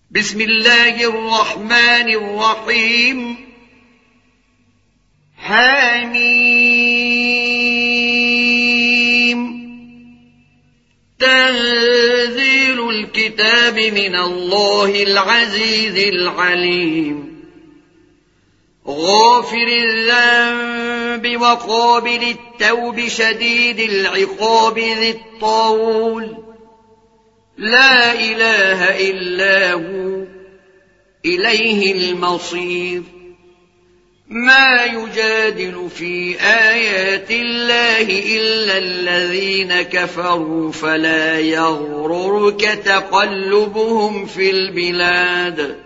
بسم الله الرحمن الرحيم. حميم. تنزيل الكتاب من الله العزيز العليم. غافر الذنب وقابل التوب شديد العقاب ذي الطول، لا إله إلا هو إليه المصير. ما يجادل في آيات الله إلا الذين كفروا، فلا يغررك تقلبهم في البلاد.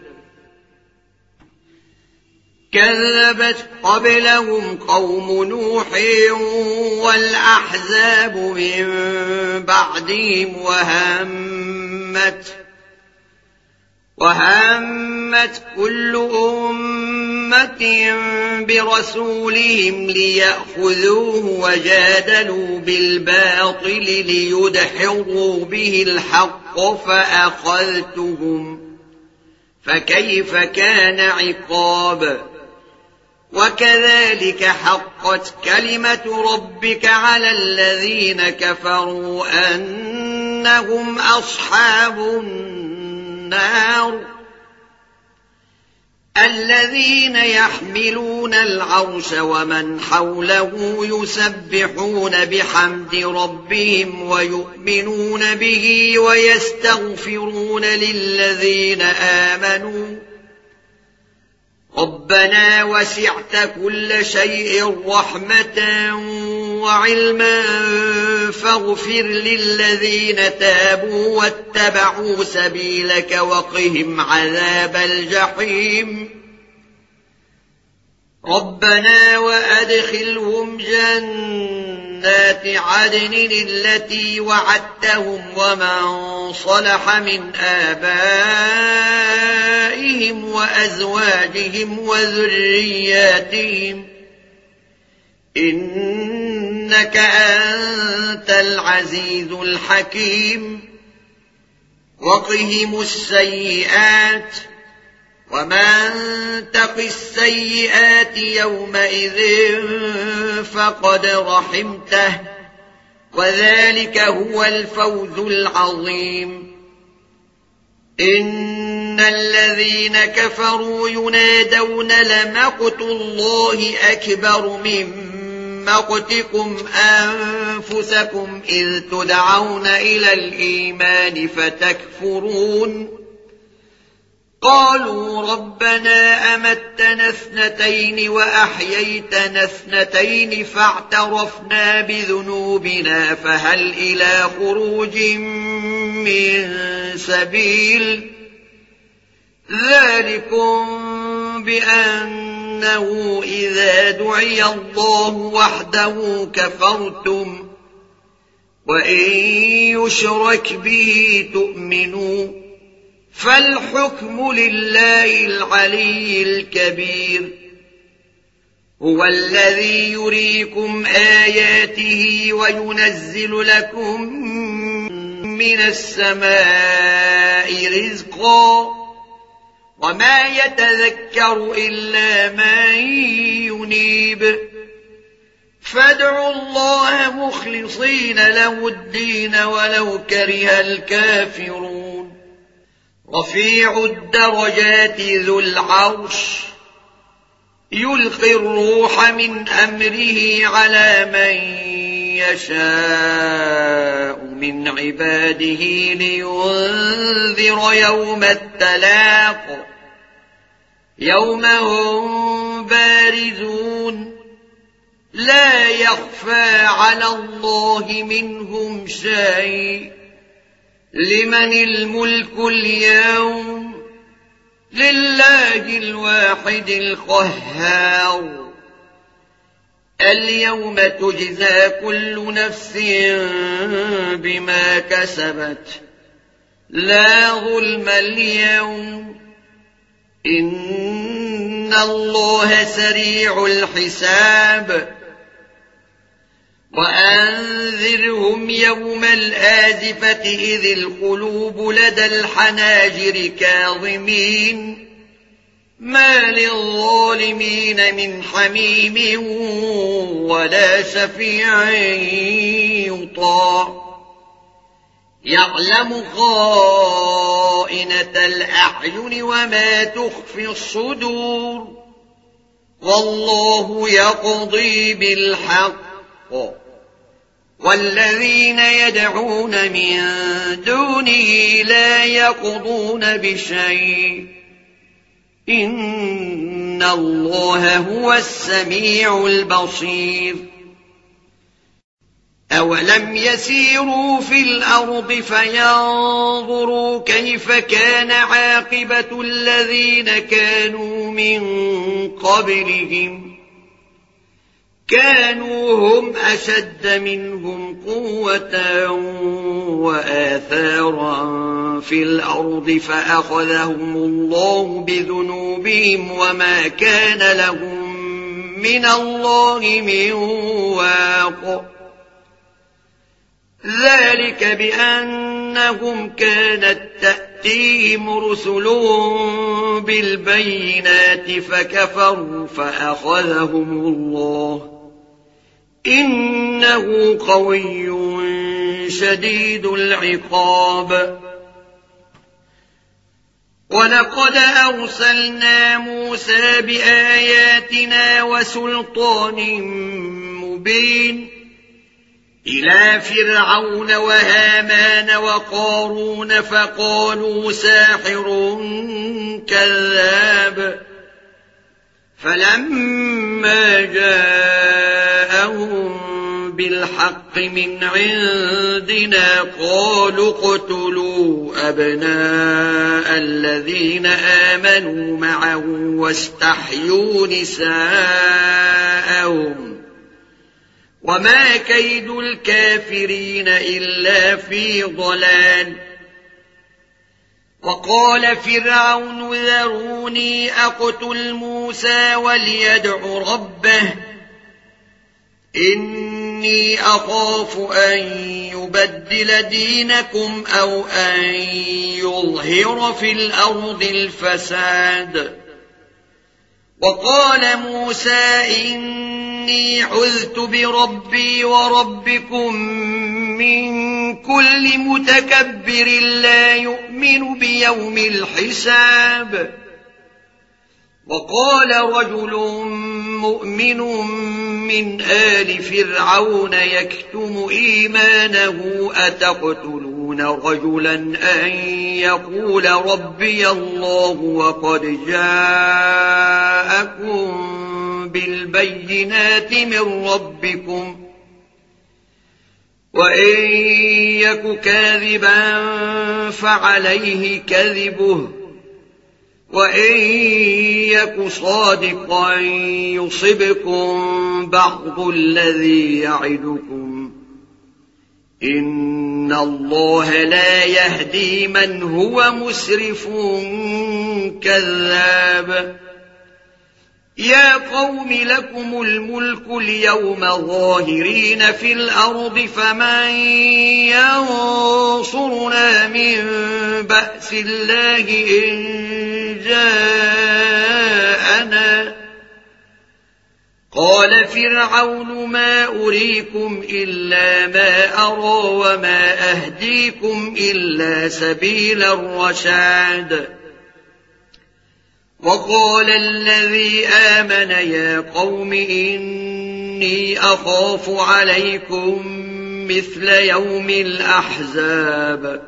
كذبت قبلهم قوم نوح والأحزاب من بعدهم وهمت كل أمة برسولهم ليأخذوه، وجادلوا بالباطل ليدحضوا به الحق فأخذتهم، فكيف كان عقاب. وكذلك حقت كلمة ربك على الذين كفروا أنهم أصحاب النار. الذين يحملون العرش ومن حوله يسبحون بحمد ربهم ويؤمنون به ويستغفرون للذين آمنوا ربنا وسعت كل شيء رحمة وعلما فاغفر للذين تابوا واتبعوا سبيلك وقهم عذاب الجحيم. ربنا وأدخلهم جنات عدن التي وعدتهم ومن صلح من آبائهم وأزواجهم وذرياتهم إنك أنت العزيز الحكيم. وقهم السيئات ومن تق السيئات يومئذ فقد رحمته، وذلك هو الفوز العظيم. إن الذين كفروا ينادون لمقت الله أكبر من مقتكم أنفسكم إذ تدعون إلى الإيمان فتكفرون. قالوا ربنا أمتنا اثنتين وأحييتنا اثنتين فاعترفنا بذنوبنا فهل إلى خروج من سبيل. ذلكم بأنه إذا دعي الله وحده كفرتم وإن يشرك به تؤمنوا، فالحكم لله العلي الكبير. هو الذي يريكم آياته وينزل لكم من السماء رزقا، وما يتذكر إلا من ينيب. فادعوا الله مخلصين له الدين ولو كره الكافرون. رفيع الدرجات ذو العرش يلقي الروح من أمره على من يشاء من عباده لينذر يوم التلاق، يوم هم بارزون لا يخفى على الله منهم شيء. لمن الملك اليوم؟ لله الواحد القهار. اليوم تجزى كل نفس بما كسبت، لا ظلم اليوم، إن الله سريع الحساب. وأنذرهم يوم الآزفة إذ القلوب لدى الحناجر كاظمين ما للظالمين من حميم ولا شفيع يطاع يعلم خائنة الأعين وما تخفي الصدور والله يقضي بالحق والذين يدعون من دونه لا يقضون بشيء إن الله هو السميع البصير أولم يسيروا في الأرض فينظروا كيف كان عاقبة الذين كانوا من قبلهم كانوا هم أشد منهم قوة وآثارا في الأرض فأخذهم الله بذنوبهم وما كان لهم من الله من واق ذلك بأنهم كانت تأتيهم رسلهم بالبينات فكفروا فأخذهم الله إنه قوي شديد العقاب ولقد أرسلنا موسى بآياتنا وسلطان مبين إلى فرعون وهامان وقارون فقالوا ساحر كذاب فلما جاءهم بالحق من عندنا قالوا اقتلوا أبناء الذين آمنوا معه واستحيوا نساءهم وما كيد الكافرين إلا في ضلال وقال فرعون ذروني أقتل موسى وليدع ربه إني أخاف أن يبدل دينكم أو أن يظهر في الأرض الفساد وقال موسى إني عذت بربي وربكم من كل متكبر لا يؤمن بيوم الحساب وقال رجل مؤمن من آل فرعون يكتم إيمانه أتقتلون رجلا أن يقول ربي الله وقد جاءكم بالبينات من ربكم وإن يك كاذبا فعليه كذبه وإن يك صادقا يصبكم بعض الذي يعدكم إن الله لا يهدي من هو مسرف كذاب يا قوم لكم الملك اليوم ظاهرين في الأرض فمن ينصرنا من بأس الله إن جاءنا قال فرعون ما أريكم إلا ما أرى وما أهديكم إلا سبيل الرشاد وقال الذي آمن يا قوم إني أخاف عليكم مثل يوم الأحزاب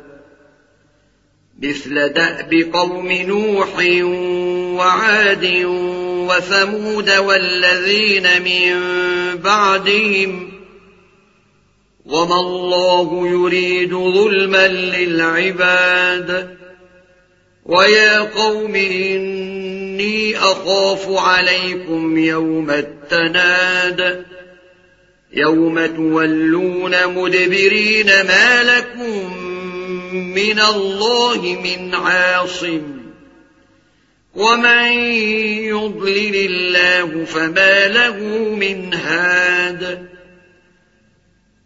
مثل دأب قوم نوح وعاد وثمود والذين من بعدهم وما الله يريد ظلما للعباد ويا قوم إني أخاف عليكم يوم التناد يوم تولون مدبرين ما لكم من الله من عاصم ومن يضلل الله فما له من هاد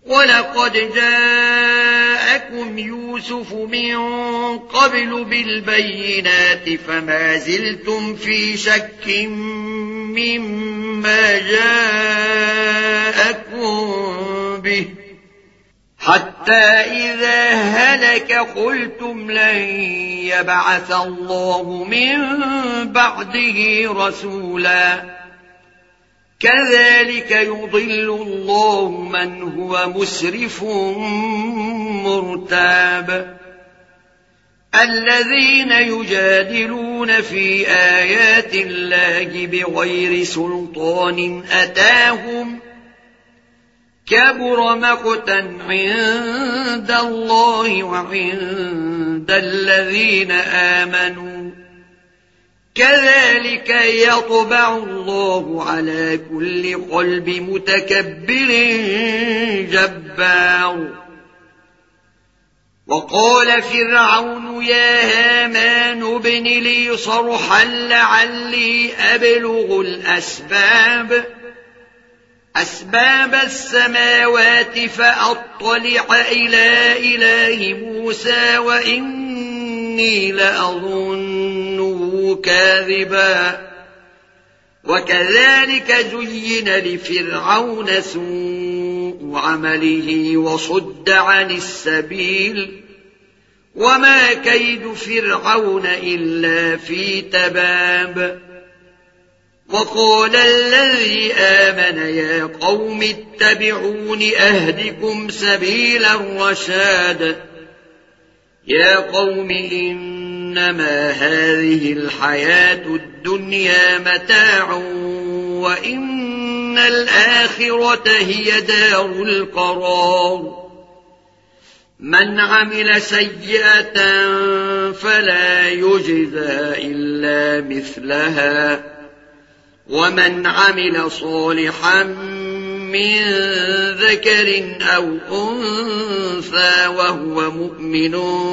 ولقد جاءكم يوسف من قبل بالبينات فما زلتم في شك مما جاءكم به حتى إذا هلك قلتم لن يبعث الله من بعده رسولا كذلك يضل الله من هو مسرف مرتاب الذين يجادلون في آيات الله بغير سلطان أتاهم كبر مقتا عند الله وعند الذين آمنوا كذلك يطبع الله على كل قلب متكبر جبار وقال فرعون يا هامان ابن لي صرحا لعلي أبلغ أسباب السماوات فأطلع إلى إله موسى وإني لأظنه كاذبا وكذلك زين لفرعون سوء عمله وصد عن السبيل وما كيد فرعون إلا في تباب وقال الذي آمن يا قوم اتبعون أهدكم سبيل الرشاد يا قوم إنما هذه الحياة الدنيا متاع وإن الآخرة هي دار القرار من عمل سيئة فلا يجزى إلا مثلها ومن عمل صالحا من ذكر أو أنثى وهو مؤمن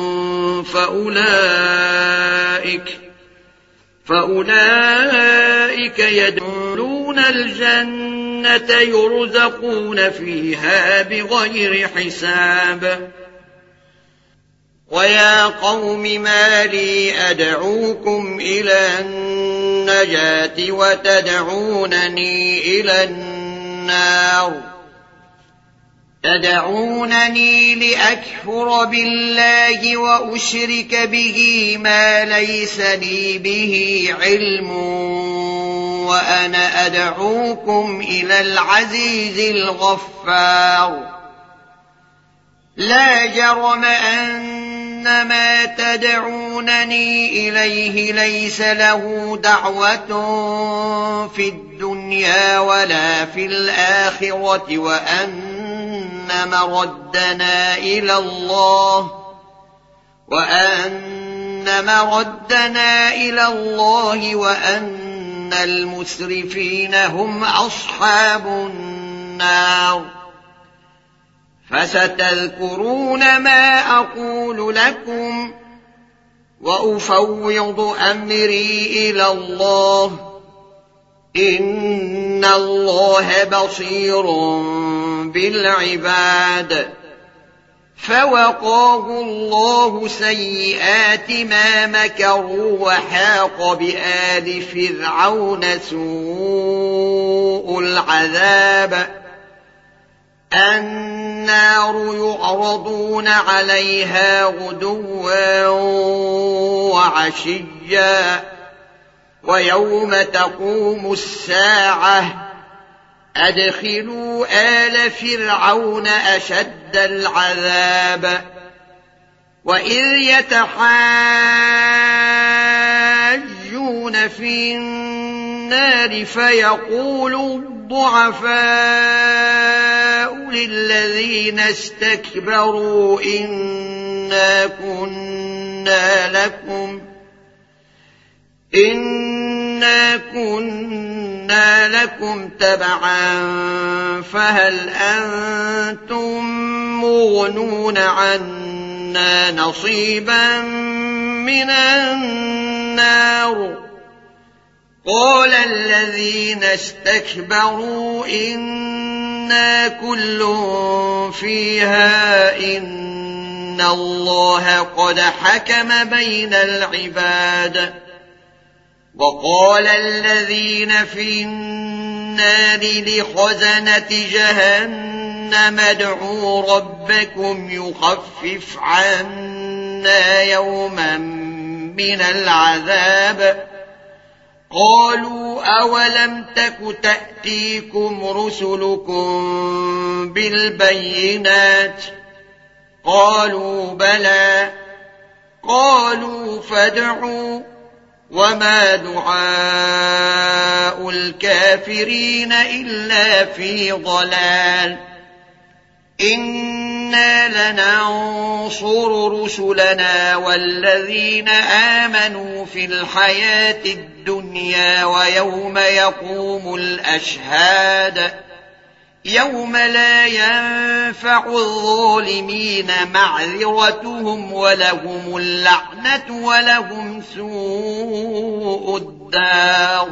فأولئك يدخلون الجنة يرزقون فيها بغير حساب ويا قوم ما لي أدعوكم إلى النجاة وتدعونني إلى النار تدعونني لأكفر بالله وأشرك به ما ليس لي به علم وأنا أدعوكم إلى العزيز الغفار لا جرم أن ما تدعونني إليه ليس له دعوة في الدنيا ولا في الآخرة وأن مردنا إلى الله وأن المسرفين هم أصحاب النار فستذكرون ما أقول لكم وأفوض أمري إلى الله إن الله بصير بالعباد فوقاه الله سيئات ما مكروا وحاق بآل فرعون سوء العذاب النار يعرضون عليها غدوا وعشيا ويوم تقوم الساعة أدخلوا آل فرعون أشد العذاب وإذ يتحاجون في النار فيقول الضعفاء للذين استكبروا إنا كنا لكم تبعا فهل أنتم مغنون عنا نصيبا من النار قال الذين استكبروا إنا إنا كل فيها إن الله قد حكم بين العباد. وقال الذين في النار لخزنة جهنم ادعوا ربكم يخفف عنا يوما من العذاب. قالوا أولم تك تأتيكم رسلكم بالبينات؟ قالوا بلى. قالوا فادعوا. وما دعاء الكافرين إلا في ضلال. إنا لننصر رسلنا والذين آمنوا في الحياة الدنيا ويوم يقوم الأشهاد يوم لا ينفع الظالمين معذرتهم ولهم اللعنة ولهم سوء الدار.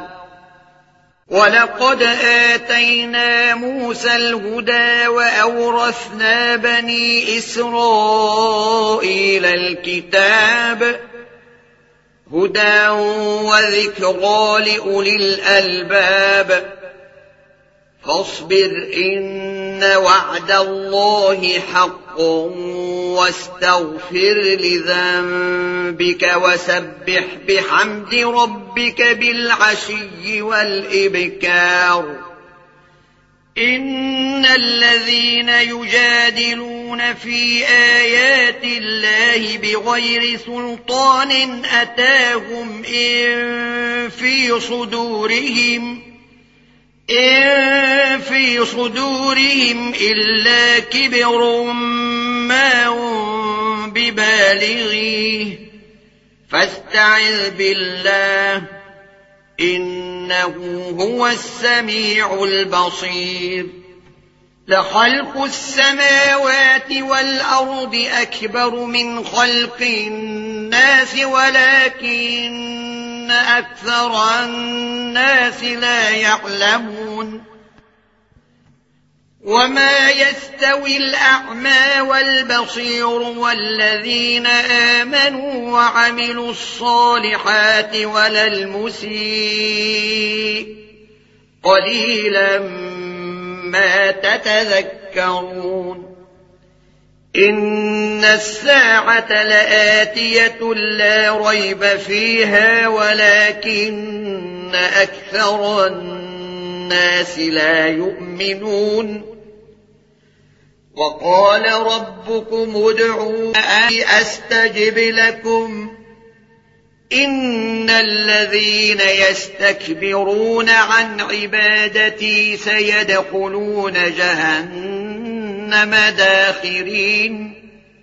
ولقد آتينا موسى الهدى وأورثنا بني إسرائيل الكتاب هدى وذكرى لأولي الألباب. فاصبر إن وعد الله حق واستغفر لذنبك وسبح بحمد ربك بالعشي والإبكار. إن الذين يجادلون في آيات الله بغير سلطان أتاهم إن في صدورهم إلا كبر ما هم ببالغيه فاستعذ بالله إنه هو السميع البصير. لخلق السماوات والأرض أكبر من خلق الناس ولكن أكثر الناس لا يعلمون. وما يستوي الأعمى والبصير والذين آمنوا وعملوا الصالحات ولا المسيء قليلا ما تتذكرون. إن الساعة لآتية لا ريب فيها ولكن أكثر الناس لا يؤمنون. وقال ربكم ادعوني أستجب لكم إن الذين يستكبرون عن عبادتي سيدخلون جهنم داخرين.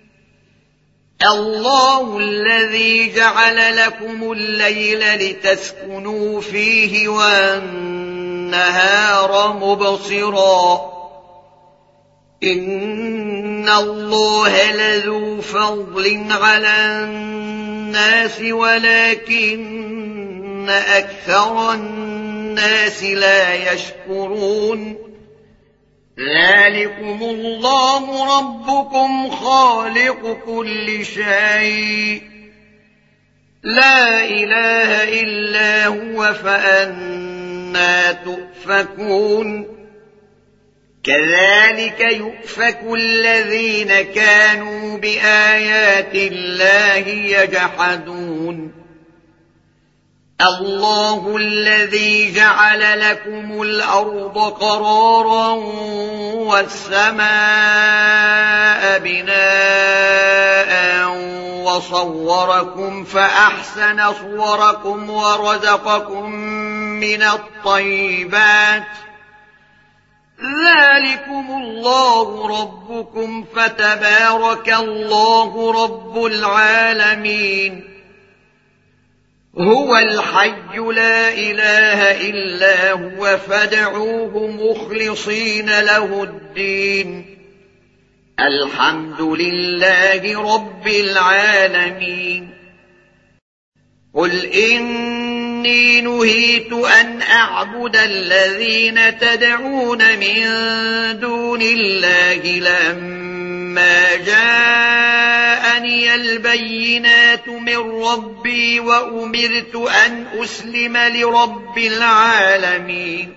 الله الذي جعل لكم الليل لتسكنوا فيه والنهار مبصرا إن الله لذو فضل على الناس ولكن أكثر الناس لا يشكرون. ذلكم الله ربكم خالق كل شيء لا إله إلا هو فأنى تؤفكون. كذلك يؤفك الذين كانوا بآيات الله يجحدون. الله الذي جعل لكم الأرض قرارا والسماء بناء وصوركم فأحسن صوركم ورزقكم من الطيبات ذلكم الله ربكم فتبارك الله رب العالمين. هو الحي لا إله إلا هو فادعوه مخلصين له الدين الحمد لله رب العالمين. قل إن إني نهيت أن أعبد الذين تدعون من دون الله لما جاءني البينات من ربي وأمرت أن أسلم لرب العالمين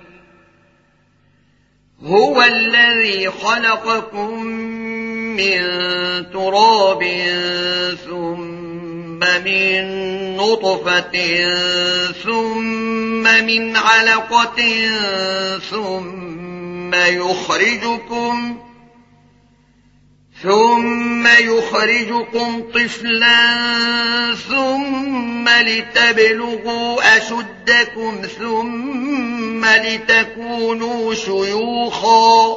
هو الذي خلقكم من تراب ثم من نطفة طفة من علقة ثم يخرجكم طفلا ثم لتبلغوا أشدكم ثم لتكونوا شيوخا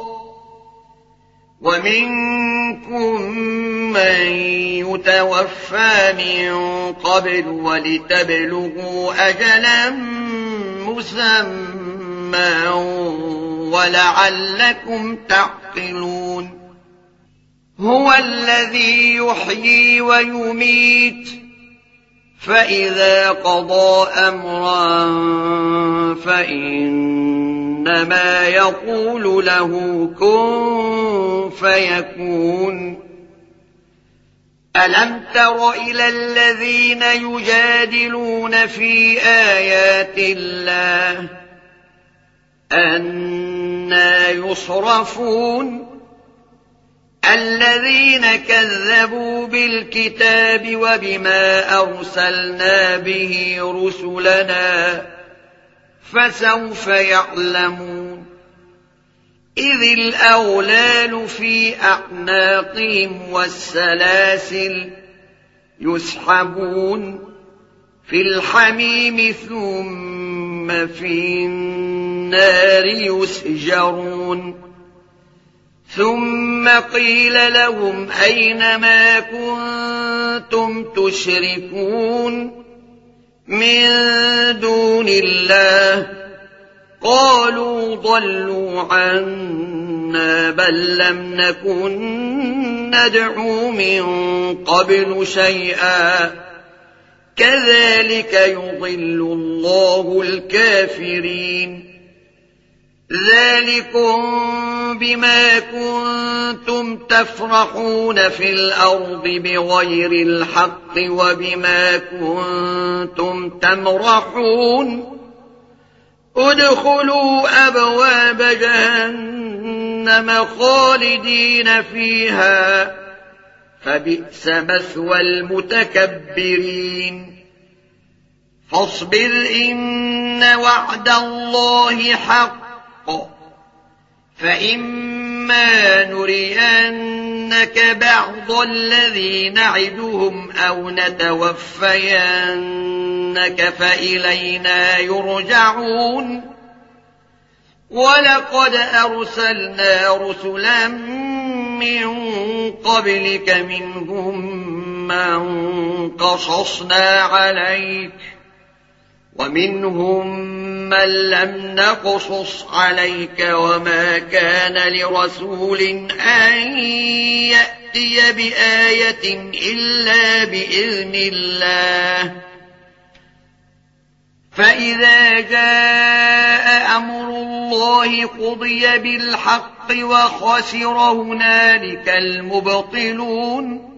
ومنكم من يتوفى من قبل ولتبلغوا أجلا مسمى ولعلكم تعقلون هو الذي يحيي ويميت فإذا قضى أمرا فإنما يقول له كن فيكون ألم تر إلى الذين يجادلون في آيات الله أنى يصرفون الذين كذبوا بالكتاب وبما أرسلنا به رسلنا فسوف يعلمون إذ الأولال في أعناقهم والسلاسل يسحبون في الحميم ثم في النار يسجرون ثم قيل لهم أين ما كنتم تشركون من دون الله قالوا ضلوا عنا بل لم نكن ندعو من قبل شيئا كذلك يضل الله الكافرين ذلكم بما كنتم تفرحون في الأرض بغير الحق وبما كنتم تمرحون ادخلوا أبواب جهنم خالدين فيها فبئس مثوى المتكبرين فاصبر إن وعد الله حق فإما نرينك بعض الذي نعدهم أو نتوفينك فإلينا يرجعون ولقد أرسلنا رسلا من قبلك منهم من قصصنا عليك ومنهم من لم نقصص عليك وما كان لرسول أن يأتي بآية إلا بإذن الله فإذا جاء أمر الله قضي بالحق وخسر هنالك المبطلون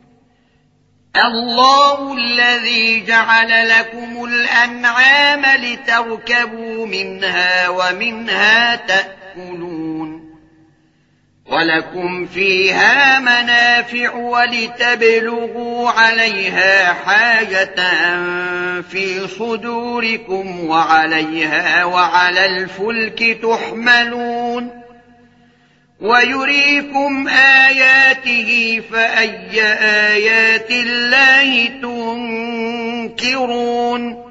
الله الذي جعل لكم الأنعام لتركبوا منها ومنها تأكلون ولكم فيها منافع ولتبلغوا عليها حاجة في صدوركم وعليها وعلى الفلك تحملون ويريكم آياته فأي آيات الله تنكرون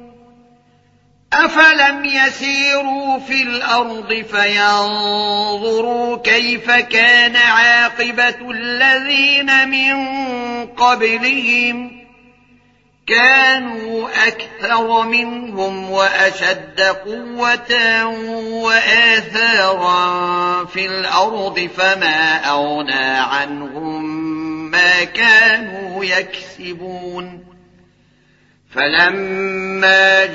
أفلم يسيروا في الأرض فينظروا كيف كان عاقبة الذين من قبلهم كانوا أكثر منهم وأشد قوة وآثارا في الأرض فما أغنى عنهم ما كانوا يكسبون فلما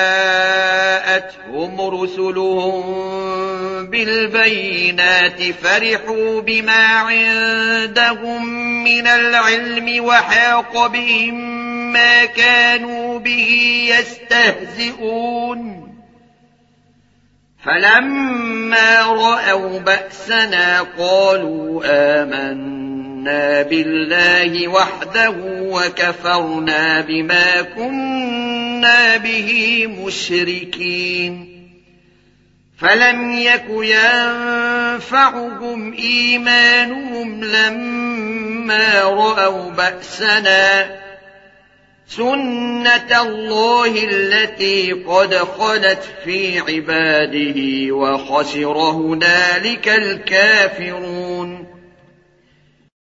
جاءتهم رسلهم بالبينات فرحوا بما عندهم من العلم وحاق بهم ما كانوا به يستهزئون فلما رأوا بأسنا قالوا آمنا بالله وحده وكفرنا بما كنا به مشركين فلم يك ينفعهم إيمانهم لما رأوا بأسنا سنة الله التي قد خلت في عباده وخسر هنالك الكافرون